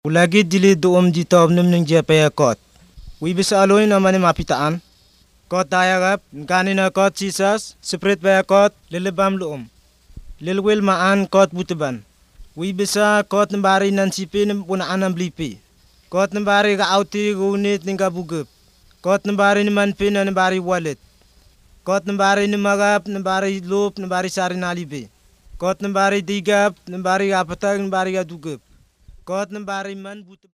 Ulagi dili doom jitob nim jepaya kot. Wi bisa aloy namane mapitaan. Kot dayagap kanina kot Jesus spread baya kot lelebam luom. Lelwel maan kot buteban. Wi bisa kot nembari nan sipi puna anam blipi. Kot nembari ga auti gunit ningga bugup. Kot nembari niman pina nembari wallet. Kot nembari nimagap nembari lup nembari sari nalibe. Kot nembari digap nembari apatag nembari gadugup. Kot nembari man butuh